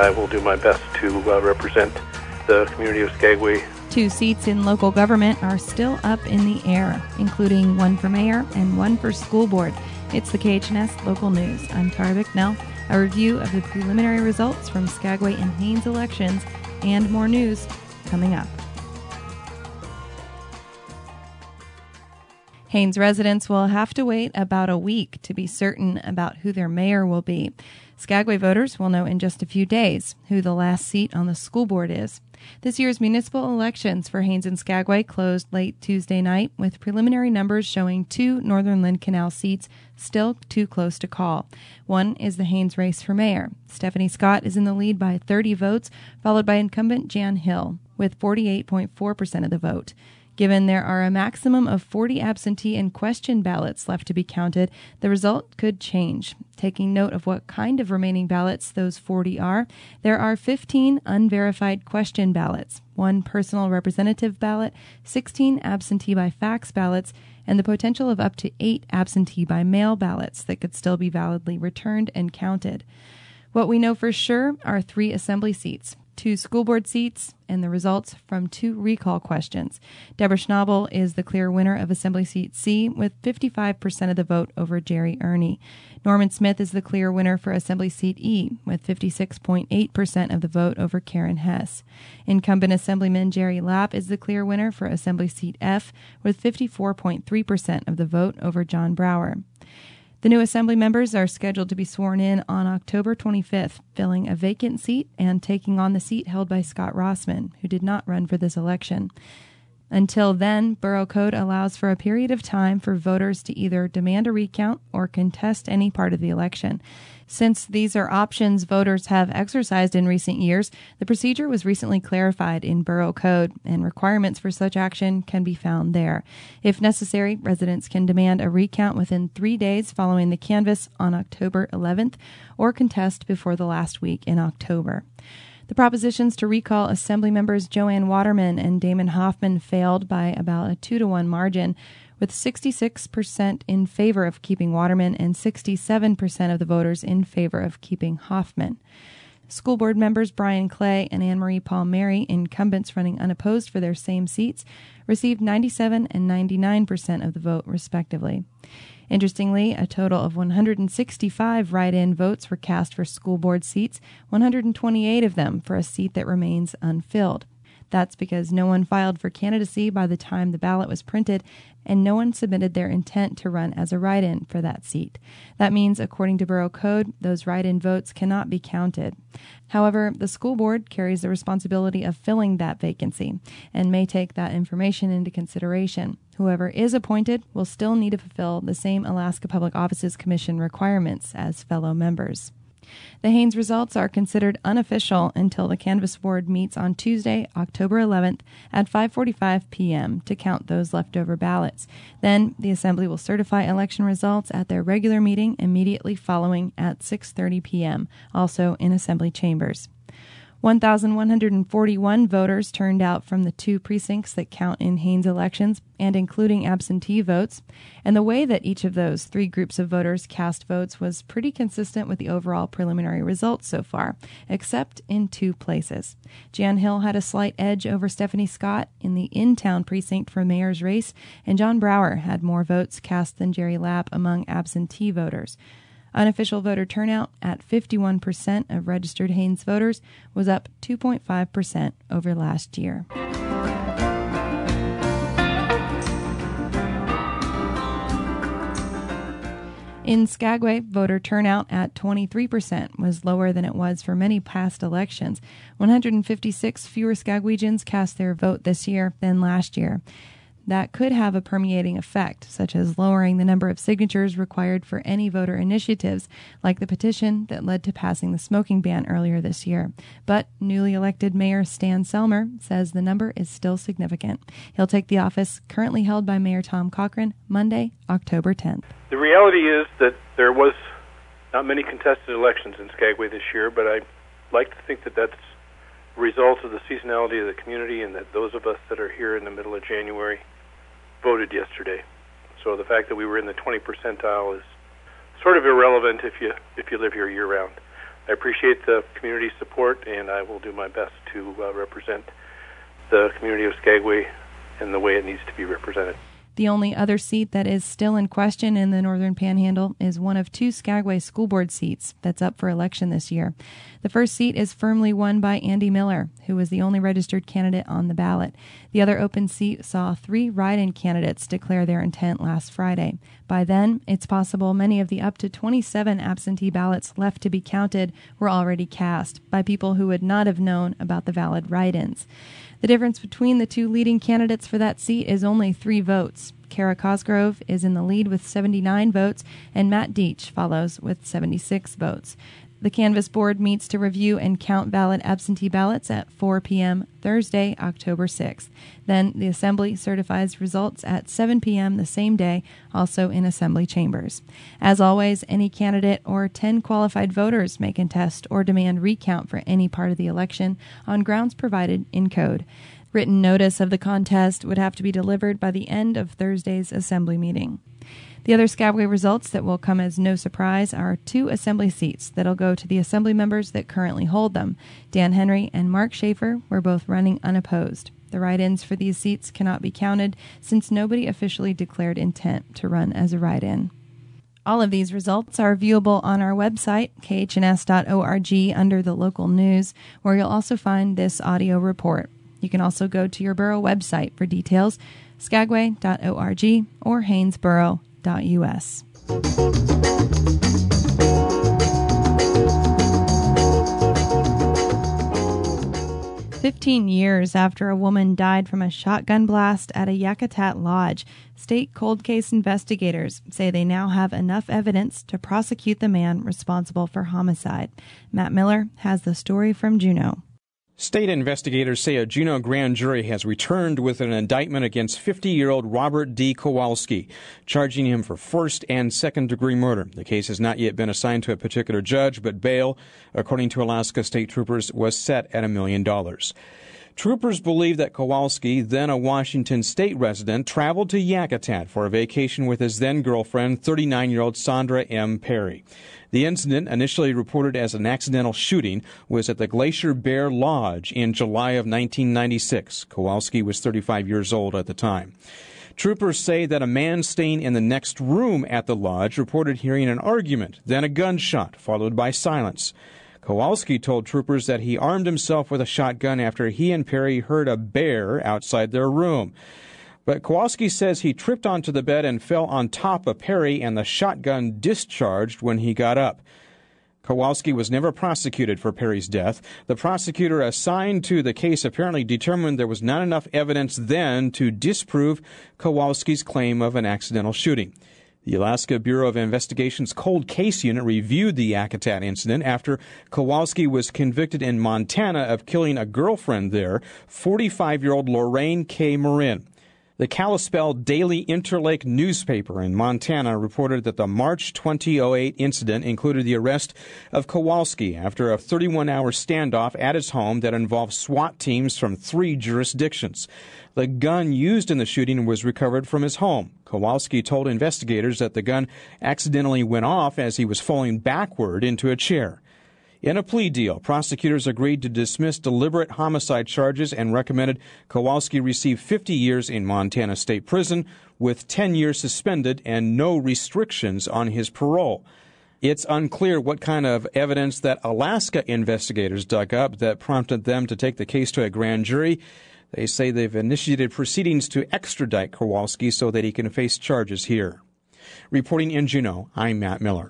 I will do my best to represent the community of Skagway. 2 seats in local government are still up in the air, including one for mayor and one for school board. It's the KHNS Local News. I'm Tara Bicknell. A review of the preliminary results from Skagway and Haines elections and more news coming up. Haines residents will have to wait about a week to be certain about who their mayor will be. Skagway voters will know in just a few days who the last seat on the school board is. This year's municipal elections for Haines and Skagway closed late Tuesday night, with preliminary numbers showing 2 Northern Lynn Canal seats still too close to call. One is the Haines race for mayor. Stephanie Scott is in the lead by 30 votes, followed by incumbent Jan Hill with 48.4% of the vote. Given there are a maximum of 40 absentee and question ballots left to be counted, the result could change. Taking note of what kind of remaining ballots those 40 are, there are 15 unverified question ballots, 1 personal representative ballot, 16 absentee by fax ballots, and the potential of up to 8 absentee by mail ballots that could still be validly returned and counted. What we know for sure are 3 assembly seats, 2 school board seats, and the results from 2 recall questions. Deborah Schnabel is the clear winner of Assembly Seat C with 55% of the vote over Jerry Ernie. Norman Smith is the clear winner for Assembly Seat E with 56.8% of the vote over Karen Hess. Incumbent Assemblyman Jerry Lapp is the clear winner for Assembly Seat F with 54.3% of the vote over John Brower. The new Assembly members are scheduled to be sworn in on October 25th, filling a vacant seat and taking on the seat held by Scott Rossman, who did not run for this election. Until then, Borough Code allows for a period of time for voters to either demand a recount or contest any part of the election. Since these are options voters have exercised in recent years, the procedure was recently clarified in Borough Code, and requirements for such action can be found there. If necessary, residents can demand a recount within 3 days following the canvass on October 11th or contest before the last week in October. The propositions to recall Assembly members Joanne Waterman and Damon Hoffman failed by about a 2-to-1 margin, with 66% in favor of keeping Waterman and 67% of the voters in favor of keeping Hoffman. School board members Brian Clay and Anne Marie Palmieri, incumbents running unopposed for their same seats, received 97% and 99% of the vote, respectively. Interestingly, a total of 165 write-in votes were cast for school board seats, 128 of them for a seat that remains unfilled. That's because no one filed for candidacy by the time the ballot was printed, and no one submitted their intent to run as a write-in for that seat. That means, according to Borough Code, those write-in votes cannot be counted. However, the school board carries the responsibility of filling that vacancy and may take that information into consideration. Whoever is appointed will still need to fulfill the same Alaska Public Offices Commission requirements as fellow members. The Haines results are considered unofficial until the canvass board meets on Tuesday, October 11th at 5:45 p.m. to count those leftover ballots. Then the Assembly will certify election results at their regular meeting immediately following at 6:30 p.m., also in Assembly chambers. 1,141 voters turned out from the 2 precincts that count in Haines elections, and including absentee votes. And the way that each of those 3 groups of voters cast votes was pretty consistent with the overall preliminary results so far, except in 2 places. Jan Hill had a slight edge over Stephanie Scott in the in-town precinct for mayor's race, and John Brower had more votes cast than Jerry Lapp among absentee voters. Unofficial voter turnout at 51% of registered Haines voters was up 2.5% over last year. In Skagway, voter turnout at 23% was lower than it was for many past elections. 156 fewer Skagwegians cast their vote this year than last year. That could have a permeating effect, such as lowering the number of signatures required for any voter initiatives, like the petition that led to passing the smoking ban earlier this year. But newly elected Mayor Stan Selmer says the number is still significant. He'll take the office currently held by Mayor Tom Cochran Monday, October 10th. The reality is that there was not many contested elections in Skagway this year, but I like to think that that's a result of the seasonality of the community and that those of us that are here in the middle of January voted yesterday. So the fact that we were in the 20 percentile is sort of irrelevant if you live here year-round. I appreciate the community support, and I will do my best to represent the community of Skagway in the way it needs to be represented. The only other seat that is still in question in the Northern Panhandle is one of 2 Skagway school board seats that's up for election this year. The first seat is firmly won by Andy Miller, who was the only registered candidate on the ballot. The other open seat saw 3 write-in candidates declare their intent last Friday. By then, it's possible many of the up to 27 absentee ballots left to be counted were already cast by people who would not have known about the valid write-ins. The difference between the 2 leading candidates for that seat is only 3 votes. Kara Cosgrove is in the lead with 79 votes, and Matt Deach follows with 76 votes. The Canvass Board meets to review and count valid absentee ballots at 4 p.m. Thursday, October 6th. Then the Assembly certifies results at 7 p.m. the same day, also in Assembly chambers. As always, any candidate or 10 qualified voters may contest or demand recount for any part of the election on grounds provided in code. Written notice of the contest would have to be delivered by the end of Thursday's Assembly meeting. The other Skagway results that will come as no surprise are 2 Assembly seats that'll go to the Assembly members that currently hold them. Dan Henry and Mark Schaefer were both running unopposed. The write-ins for these seats cannot be counted since nobody officially declared intent to run as a write-in. All of these results are viewable on our website, khns.org, under the local news, where you'll also find this audio report. You can also go to your borough website for details, skagway.org or haynesboro.us. 15 years after a woman died from a shotgun blast at a Yakutat lodge, state cold case investigators say they now have enough evidence to prosecute the man responsible for homicide. Matt Miller has the story from Juneau. State investigators say a Juneau grand jury has returned with an indictment against 50-year-old Robert D. Kowalski, charging him for first and second-degree murder. The case has not yet been assigned to a particular judge, but bail, according to Alaska state troopers, was set at $1 million. Troopers believe that Kowalski, then a Washington state resident, traveled to Yakutat for a vacation with his then-girlfriend, 39-year-old Sandra M. Perry. The incident, initially reported as an accidental shooting, was at the Glacier Bear Lodge in July of 1996. Kowalski was 35 years old at the time. Troopers say that a man staying in the next room at the lodge reported hearing an argument, then a gunshot, followed by silence. Kowalski told troopers that he armed himself with a shotgun after he and Perry heard a bear outside their room. But Kowalski says he tripped onto the bed and fell on top of Perry, and the shotgun discharged when he got up. Kowalski was never prosecuted for Perry's death. The prosecutor assigned to the case apparently determined there was not enough evidence then to disprove Kowalski's claim of an accidental shooting. The Alaska Bureau of Investigation's Cold Case Unit reviewed the Yakutat incident after Kowalski was convicted in Montana of killing a girlfriend there, 45-year-old Lorraine K. Marin. The Kalispell Daily Interlake newspaper in Montana reported that the March 2008 incident included the arrest of Kowalski after a 31-hour standoff at his home that involved SWAT teams from 3 jurisdictions. The gun used in the shooting was recovered from his home. Kowalski told investigators that the gun accidentally went off as he was falling backward into a chair. In a plea deal, prosecutors agreed to dismiss deliberate homicide charges and recommended Kowalski receive 50 years in Montana State Prison with 10 years suspended and no restrictions on his parole. It's unclear what kind of evidence that Alaska investigators dug up that prompted them to take the case to a grand jury. They say they've initiated proceedings to extradite Kowalski so that he can face charges here. Reporting in Juneau, I'm Matt Miller.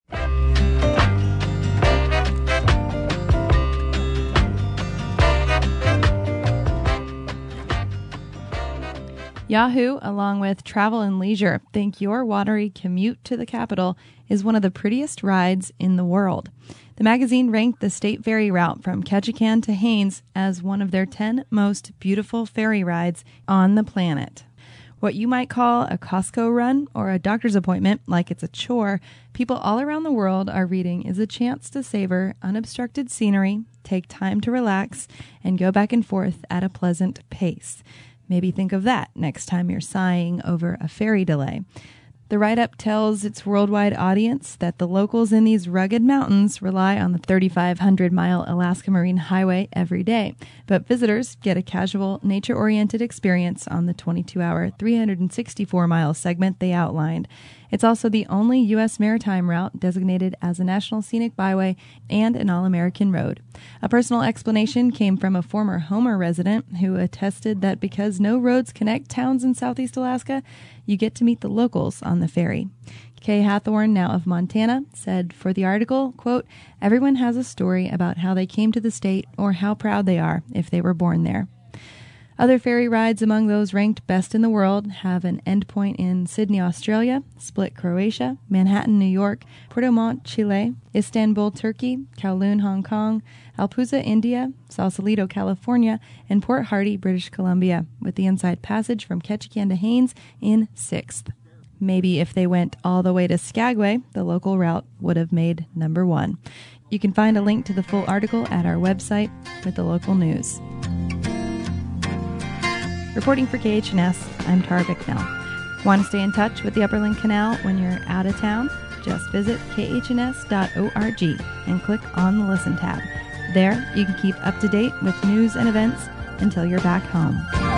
Yahoo, along with Travel and Leisure, think your watery commute to the capital is one of the prettiest rides in the world. The magazine ranked the state ferry route from Ketchikan to Haines as one of their 10 most beautiful ferry rides on the planet. What you might call a Costco run or a doctor's appointment, like it's a chore, people all around the world are reading is a chance to savor unobstructed scenery, take time to relax, and go back and forth at a pleasant pace. Maybe think of that next time you're sighing over a ferry delay. The write-up tells its worldwide audience that the locals in these rugged mountains rely on the 3,500-mile Alaska Marine Highway every day, but visitors get a casual, nature-oriented experience on the 22-hour, 364-mile segment they outlined. It's also the only U.S. maritime route designated as a National Scenic Byway and an All-American Road. A personal explanation came from a former Homer resident who attested that because no roads connect towns in southeast Alaska, you get to meet the locals on the ferry. Kay Hathorn, now of Montana, said for the article, quote, "Everyone has a story about how they came to the state or how proud they are if they were born there." Other ferry rides among those ranked best in the world have an endpoint in Sydney, Australia, Split, Croatia, Manhattan, New York, Puerto Montt, Chile, Istanbul, Turkey, Kowloon, Hong Kong, Alpuza, India, Sausalito, California, and Port Hardy, British Columbia, with the inside passage from Ketchikan to Haines in 6th. Maybe if they went all the way to Skagway, the local route would have made number 1. You can find a link to the full article at our website with the local news. Reporting for KHNS, I'm Tara Bicknell. Want to stay in touch with the Upperland Canal when you're out of town? Just visit khns.org and click on the Listen tab. There, you can keep up to date with news and events until you're back home.